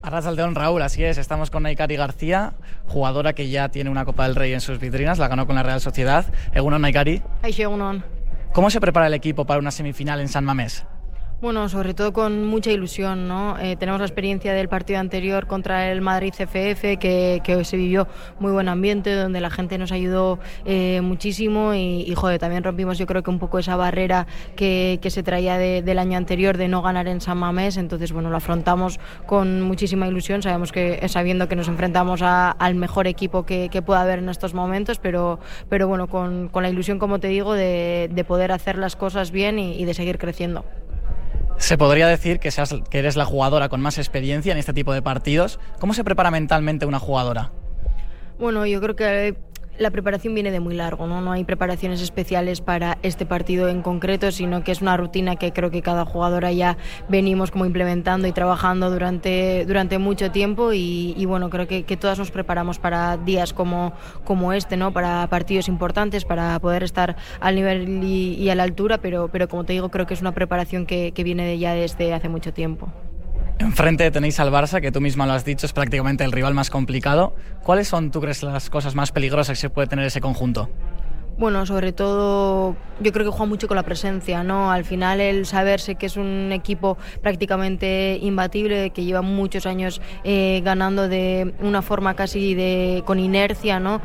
Arratsaldeon, Raúl, así es, estamos con Naikari García, jugadora que ya tiene una Copa del Rey en sus vitrinas, la ganó con la Real Sociedad. Egunon, Naikari. Egunon. ¿Cómo se prepara el equipo para una semifinal en San Mamés? Bueno, sobre todo con mucha ilusión, ¿no? Tenemos la experiencia del partido anterior contra el Madrid CFF, que se vivió muy buen ambiente, donde la gente nos ayudó muchísimo y joder, también rompimos yo creo que un poco esa barrera que se traía del año anterior de no ganar en San Mamés. Entonces, bueno, lo afrontamos con muchísima ilusión, sabiendo que nos enfrentamos al mejor equipo que pueda haber en estos momentos, pero bueno, con la ilusión, como te digo, de poder hacer las cosas bien y de seguir creciendo. Se podría decir que eres la jugadora con más experiencia en este tipo de partidos. ¿Cómo se prepara mentalmente una jugadora? Bueno, yo creo que la preparación viene de muy largo, ¿no? No hay preparaciones especiales para este partido en concreto, sino que es una rutina que creo que cada jugadora ya venimos como implementando y trabajando durante mucho tiempo y bueno, creo que todas nos preparamos para días como este, ¿no? Para partidos importantes, para poder estar al nivel y a la altura, pero como te digo, creo que es una preparación que viene ya desde hace mucho tiempo. Enfrente tenéis al Barça, que tú misma lo has dicho, es prácticamente el rival más complicado. ¿Cuáles son, tú crees, las cosas más peligrosas que se puede tener ese conjunto? Bueno, sobre todo yo creo que juega mucho con la presencia, ¿no? Al final el saberse que es un equipo prácticamente imbatible, que lleva muchos años ganando de una forma casi con inercia, ¿no?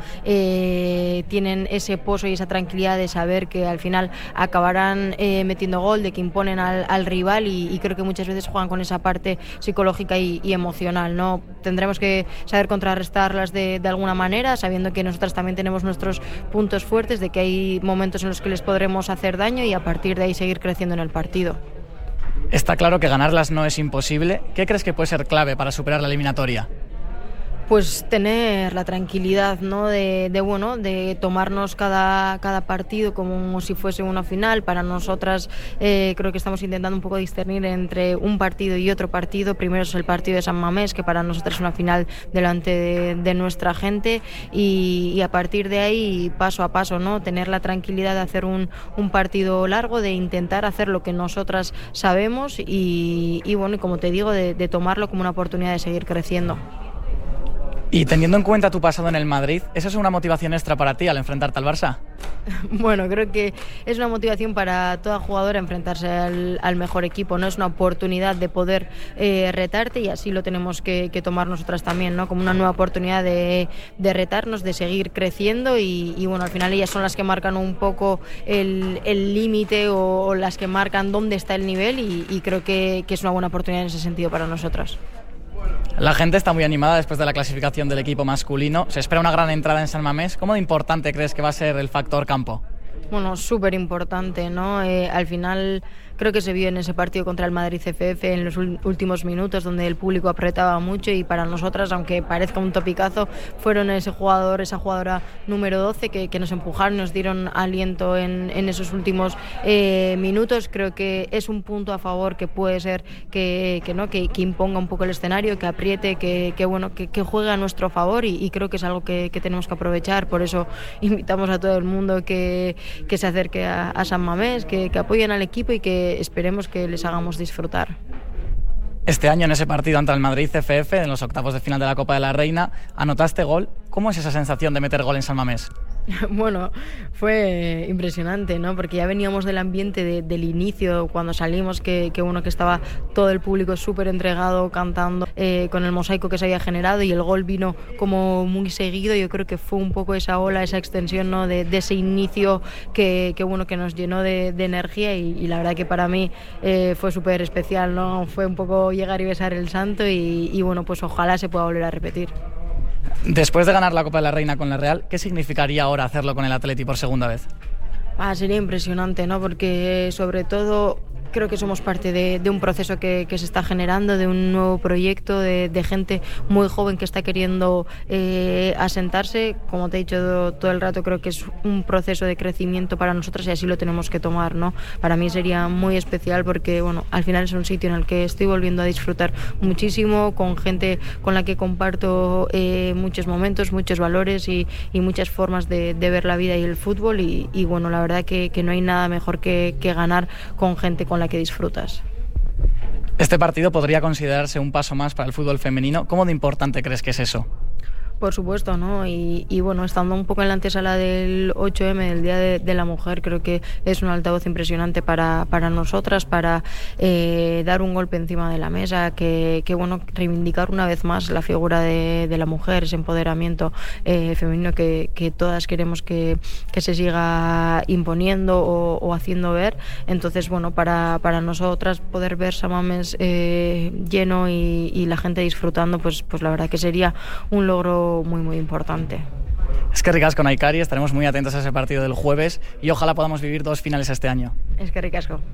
Tienen ese pozo y esa tranquilidad de saber que al final acabarán metiendo gol, de que imponen al rival y creo que muchas veces juegan con esa parte psicológica y emocional, ¿no? Tendremos que saber contrarrestarlas de alguna manera, sabiendo que nosotras también tenemos nuestros puntos fuertes, de que hay momentos en los que les podremos hacer daño y a partir de ahí seguir creciendo en el partido. Está claro que ganarlas no es imposible. ¿Qué crees que puede ser clave para superar la eliminatoria? Pues tener la tranquilidad, ¿no? de tomarnos cada partido como si fuese una final. Para nosotras creo que estamos intentando un poco discernir entre un partido y otro partido. Primero es el partido de San Mamés, que para nosotras es una final delante de nuestra gente y a partir de ahí, paso a paso, ¿no? Tener la tranquilidad de hacer un partido largo, de intentar hacer lo que nosotras sabemos y bueno, y como te digo, de tomarlo como una oportunidad de seguir creciendo. Y teniendo en cuenta tu pasado en el Madrid, ¿eso es una motivación extra para ti al enfrentarte al Barça? Bueno, creo que es una motivación para toda jugadora enfrentarse al mejor equipo, ¿no? Es una oportunidad de poder retarte y así lo tenemos que tomar nosotras también, ¿no? Como una nueva oportunidad de retarnos, de seguir creciendo y bueno, al final ellas son las que marcan un poco el límite o las que marcan dónde está el nivel y creo que es una buena oportunidad en ese sentido para nosotras. La gente está muy animada después de la clasificación del equipo masculino. Se espera una gran entrada en San Mamés. ¿Cómo de importante crees que va a ser el factor campo? Bueno, súper importante, ¿no? Al final creo que se vio en ese partido contra el Madrid CFF en los últimos minutos donde el público apretaba mucho y para nosotras, aunque parezca un topicazo, fueron esa jugadora número 12 que nos empujaron, nos dieron aliento en esos últimos minutos. Creo que es un punto a favor que puede ser que imponga un poco el escenario, que apriete, que juegue a nuestro favor y creo que es algo que tenemos que aprovechar. Por eso invitamos a todo el mundo que se acerque a San Mamés, que apoyen al equipo y que esperemos que les hagamos disfrutar. Este año en ese partido ante el Madrid CFF, en los octavos de final de la Copa de la Reina, anotaste gol. ¿Cómo es esa sensación de meter gol en San Mamés? Bueno, fue impresionante, ¿no? Porque ya veníamos del ambiente del inicio, cuando salimos, que estaba todo el público súper entregado, cantando, con el mosaico que se había generado y el gol vino como muy seguido. Yo creo que fue un poco esa ola, esa extensión, ¿no? de ese inicio que nos llenó de energía y la verdad que para mí fue súper especial, ¿no? Fue un poco llegar y besar el santo y bueno, pues ojalá se pueda volver a repetir. Después de ganar la Copa de la Reina con la Real, ¿qué significaría ahora hacerlo con el Atleti por segunda vez? Sería impresionante, ¿no? Porque sobre todo creo que somos parte de un proceso que se está generando, de un nuevo proyecto, de gente muy joven que está queriendo asentarse. Como te he dicho todo el rato, creo que es un proceso de crecimiento para nosotras y así lo tenemos que tomar, ¿no? Para mí sería muy especial porque, bueno, al final es un sitio en el que estoy volviendo a disfrutar muchísimo, con gente con la que comparto muchos momentos, muchos valores y muchas formas de ver la vida y el fútbol y bueno, la verdad que no hay nada mejor que ganar con gente con la que disfrutas. Este partido podría considerarse un paso más para el fútbol femenino. ¿Cómo de importante crees que es eso? Por supuesto, ¿no? Y bueno, estando un poco en la antesala del 8M, del Día de la Mujer, creo que es un altavoz impresionante para nosotras, para dar un golpe encima de la mesa, que bueno, reivindicar una vez más la figura de la mujer, ese empoderamiento femenino que todas queremos que se siga imponiendo o haciendo ver. Entonces, bueno, para nosotras poder ver Samames lleno y la gente disfrutando, pues la verdad que sería un logro muy importante. Es que ricasco, Naikari, estaremos muy atentos a ese partido del jueves y ojalá podamos vivir 2 finales este año. Es que ricasco.